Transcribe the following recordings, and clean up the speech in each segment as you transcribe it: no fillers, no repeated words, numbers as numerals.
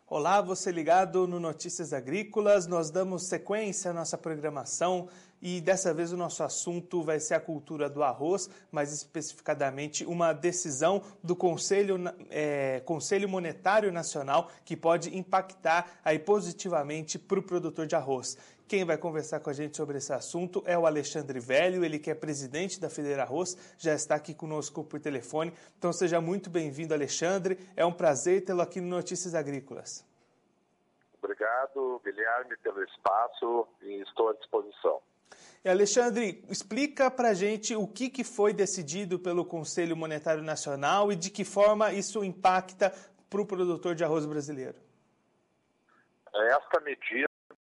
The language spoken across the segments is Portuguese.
Olá, você ligado no Notícias Agrícolas. Nós damos sequência à nossa programação e dessa vez o nosso assunto vai ser a cultura do arroz, mais especificadamente uma decisão do Conselho Monetário Nacional que pode impactar aí positivamente para o produtor de arroz. Quem vai conversar com a gente sobre esse assunto é o Alexandre Velho, ele que é presidente da FederArroz, já está aqui conosco por telefone. Então seja muito bem-vindo, Alexandre. É um prazer tê-lo aqui no Notícias Agrícolas. Obrigado, Guilherme, pelo espaço e estou à disposição. Alexandre, explica para a gente o que foi decidido pelo Conselho Monetário Nacional e de que forma isso impacta para o produtor de arroz brasileiro. Esta medida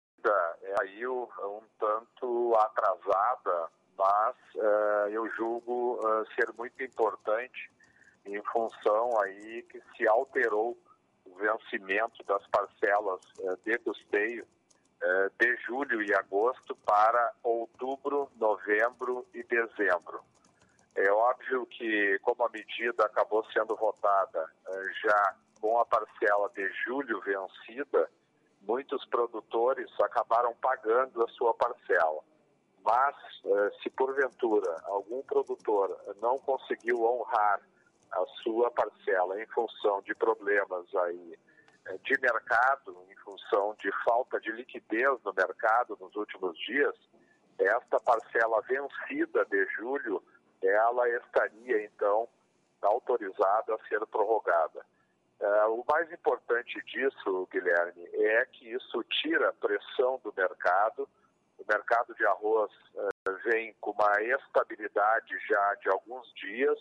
é aí um tanto atrasada, mas eu julgo ser muito importante em função aí que se alterou o vencimento das parcelas de custeio de julho e agosto para outubro, novembro e dezembro. É óbvio que, como a medida acabou sendo votada já com a parcela de julho vencida, muitos produtores acabaram pagando a sua parcela. Mas, se porventura algum produtor não conseguiu honrar a sua parcela em função de problemas aí de mercado, em função de falta de liquidez no mercado nos últimos dias, esta parcela vencida de julho, ela estaria então autorizada a ser prorrogada. O mais importante disso, Guilherme, é que isso tira a pressão do mercado. O mercado de arroz vem com uma estabilidade já de alguns dias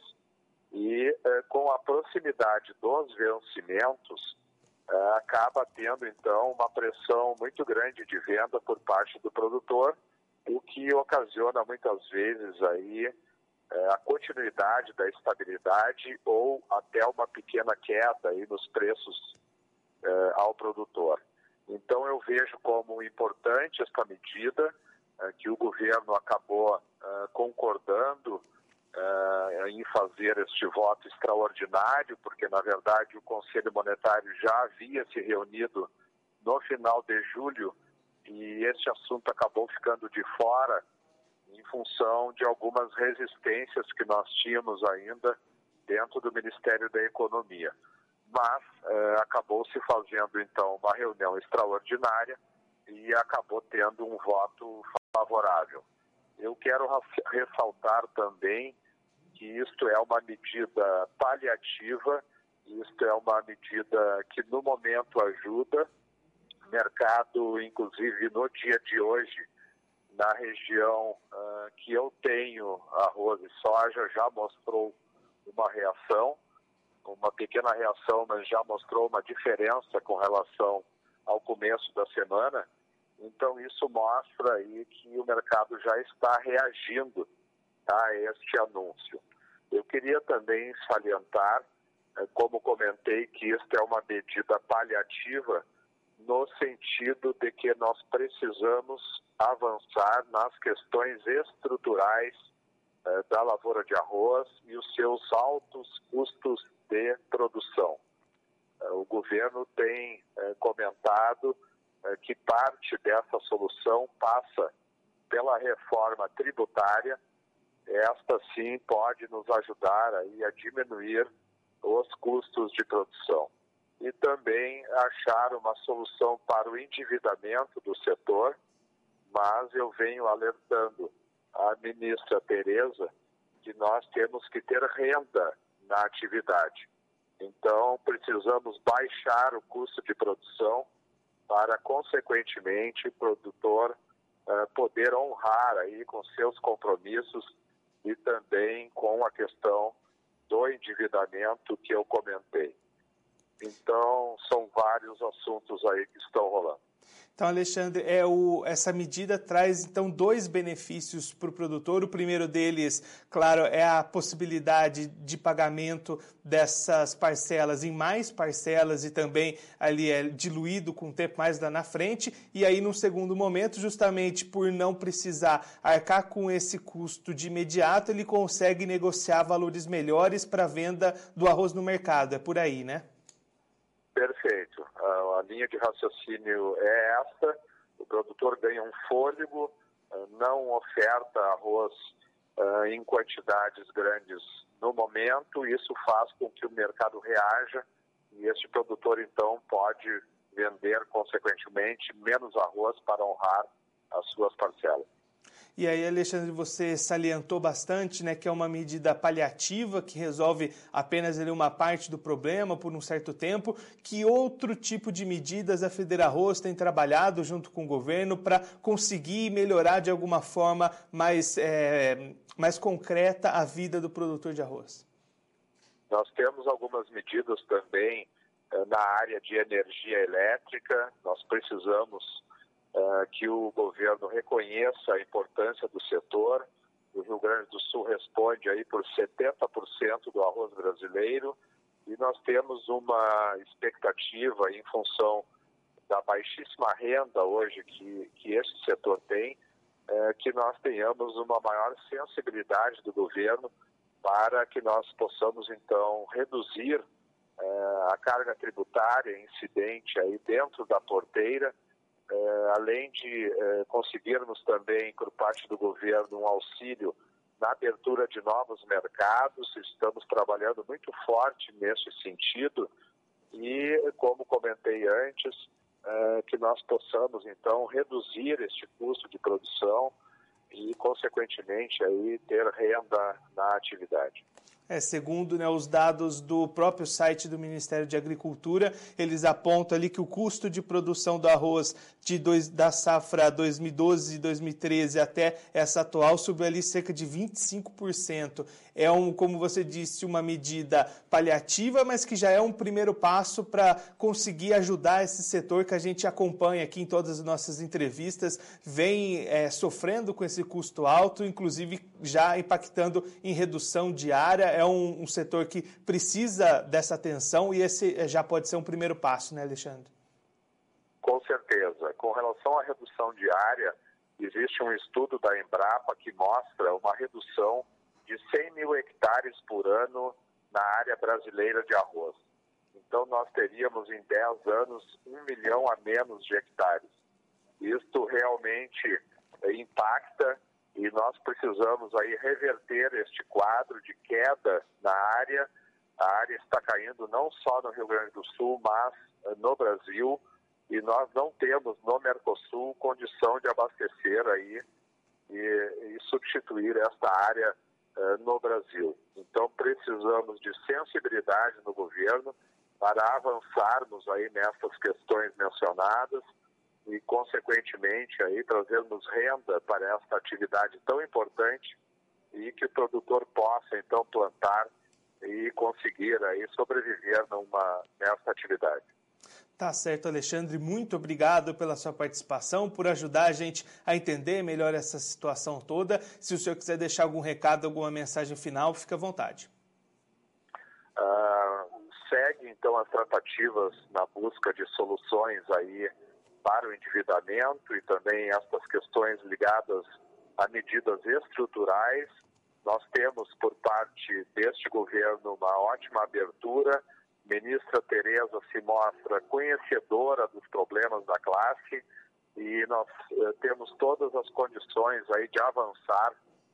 e com a proximidade dos vencimentos, acaba tendo então uma pressão muito grande de venda por parte do produtor, o que ocasiona muitas vezes aí a continuidade da estabilidade ou até uma pequena queda aí nos preços ao produtor. Então eu vejo como importante esta medida que o governo acabou concordando em fazer este voto extraordinário, porque na verdade o Conselho Monetário já havia se reunido no final de julho e este assunto acabou ficando de fora em função de algumas resistências que nós tínhamos ainda dentro do Ministério da Economia. Mas acabou se fazendo então uma reunião extraordinária e acabou tendo um voto favorável. Eu quero ressaltar também que isto é uma medida paliativa, isto é uma medida que no momento ajuda. O mercado, inclusive no dia de hoje, na região que eu tenho arroz e soja, já mostrou uma reação, uma pequena reação, mas já mostrou uma diferença com relação ao começo da semana. Então isso mostra aí que o mercado já está reagindo a este anúncio. Eu queria também salientar, como comentei, que esta é uma medida paliativa no sentido de que nós precisamos avançar nas questões estruturais da lavoura de arroz e os seus altos custos de produção. O governo tem comentado que parte dessa solução passa pela reforma tributária. Esta sim pode nos ajudar aí a diminuir os custos de produção e também achar uma solução para o endividamento do setor, mas eu venho alertando a ministra Tereza que nós temos que ter renda na atividade. Então, precisamos baixar o custo de produção para, consequentemente, o produtor poder honrar aí com seus compromissos e também com a questão do endividamento que eu comentei. Então, são vários assuntos aí que estão rolando. Então, Alexandre, essa medida traz, então, dois benefícios para o produtor. O primeiro deles, claro, é a possibilidade de pagamento dessas parcelas em mais parcelas e também ali é diluído com o tempo mais lá na frente. E aí, num segundo momento, justamente por não precisar arcar com esse custo de imediato, ele consegue negociar valores melhores para a venda do arroz no mercado. É por aí, né? Perfeito. A linha de raciocínio é esta: o produtor ganha um fôlego, não oferta arroz em quantidades grandes no momento. Isso faz com que o mercado reaja e este produtor, então, pode vender, consequentemente, menos arroz para honrar as suas parcelas. E aí, Alexandre, você salientou bastante, né, que é uma medida paliativa que resolve apenas ali uma parte do problema por um certo tempo. Que outro tipo de medidas a FEDERARROZ tem trabalhado junto com o governo para conseguir melhorar de alguma forma mais concreta a vida do produtor de arroz? Nós temos algumas medidas também na área de energia elétrica. Nós precisamos que o governo reconheça a importância do setor. O Rio Grande do Sul responde aí por 70% do arroz brasileiro e nós temos uma expectativa em função da baixíssima renda hoje que esse setor tem, que nós tenhamos uma maior sensibilidade do governo para que nós possamos, então, reduzir a carga tributária incidente aí dentro da porteira, além de conseguirmos também, por parte do governo, um auxílio na abertura de novos mercados. Estamos trabalhando muito forte nesse sentido e, como comentei antes, que nós possamos, então, reduzir este custo de produção e, consequentemente, aí, ter renda na atividade. Segundo, né, os dados do próprio site do Ministério de Agricultura, eles apontam ali que o custo de produção do arroz da safra 2012 e 2013 até essa atual subiu ali cerca de 25%. É, como você disse, uma medida paliativa, mas que já é um primeiro passo para conseguir ajudar esse setor que a gente acompanha aqui em todas as nossas entrevistas, vem sofrendo com esse custo alto, inclusive já impactando em redução diária. É um setor que precisa dessa atenção e esse já pode ser um primeiro passo, né, Alexandre? Com certeza. Com relação à redução diária, existe um estudo da Embrapa que mostra uma redução de 100 mil hectares por ano na área brasileira de arroz. Então, nós teríamos em 10 anos 1 milhão a menos de hectares. Isto realmente impacta e nós precisamos aí reverter este quadro de queda na área. A área está caindo não só no Rio Grande do Sul, mas no Brasil, e nós não temos no Mercosul condição de abastecer aí e substituir esta área no Brasil. Então precisamos de sensibilidade no governo para avançarmos aí nessas questões mencionadas e, consequentemente, aí trazermos renda para esta atividade tão importante e que o produtor possa, então, plantar e conseguir aí sobreviver nessa atividade. Tá certo, Alexandre. Muito obrigado pela sua participação, por ajudar a gente a entender melhor essa situação toda. Se o senhor quiser deixar algum recado, alguma mensagem final, fique à vontade. Segue, então, as tratativas na busca de soluções aí para o endividamento e também estas questões ligadas a medidas estruturais. Nós temos, por parte deste governo, uma ótima abertura. Ministra Tereza se mostra conhecedora dos problemas da classe e nós temos todas as condições aí de avançar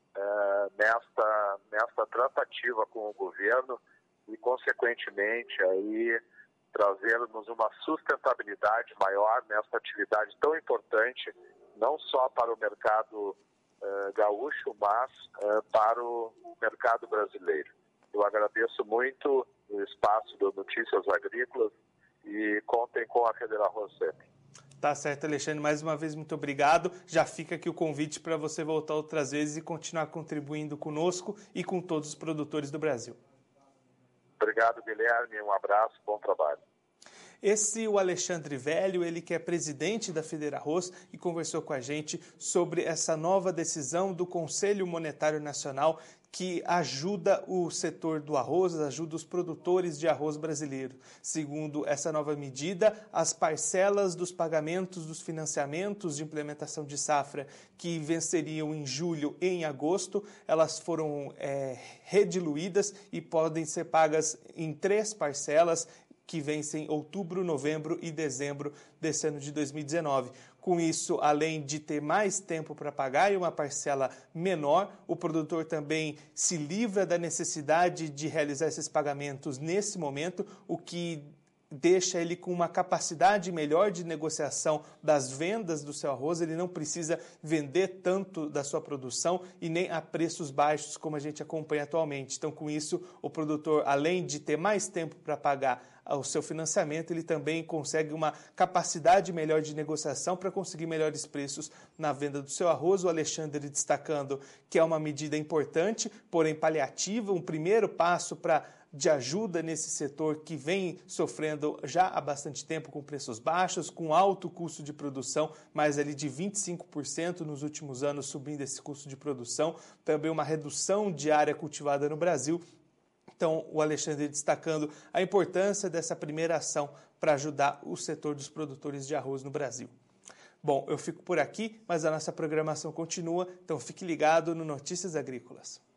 nesta tratativa com o governo e, consequentemente, aí trazermos uma sustentabilidade maior nesta atividade tão importante, não só para o mercado gaúcho, mas para o mercado brasileiro. Eu agradeço muito o espaço do Notícias Agrícolas e contem com a FEDERARROZ sempre. Tá certo, Alexandre. Mais uma vez, muito obrigado. Já fica aqui o convite para você voltar outras vezes e continuar contribuindo conosco e com todos os produtores do Brasil. Obrigado, Guilherme. Um abraço, bom trabalho. Esse é o Alexandre Velho, ele que é presidente da FEDERARROZ e conversou com a gente sobre essa nova decisão do Conselho Monetário Nacional que ajuda o setor do arroz, ajuda os produtores de arroz brasileiro. Segundo essa nova medida, as parcelas dos pagamentos dos financiamentos de implementação de safra que venceriam em julho e em agosto, elas foram rediluídas e podem ser pagas em 3 parcelas que vencem outubro, novembro e dezembro desse ano de 2019. Com isso, além de ter mais tempo para pagar e uma parcela menor, o produtor também se livra da necessidade de realizar esses pagamentos nesse momento, o que deixa ele com uma capacidade melhor de negociação das vendas do seu arroz. Ele não precisa vender tanto da sua produção e nem a preços baixos como a gente acompanha atualmente. Então, com isso, o produtor, além de ter mais tempo para pagar o seu financiamento, ele também consegue uma capacidade melhor de negociação para conseguir melhores preços na venda do seu arroz. O Alexandre destacando que é uma medida importante, porém paliativa, um primeiro passo de ajuda nesse setor que vem sofrendo já há bastante tempo com preços baixos, com alto custo de produção, mais ali de 25% nos últimos anos subindo esse custo de produção, também uma redução de área cultivada no Brasil. Então, o Alexandre destacando a importância dessa primeira ação para ajudar o setor dos produtores de arroz no Brasil. Bom, eu fico por aqui, mas a nossa programação continua, então fique ligado no Notícias Agrícolas.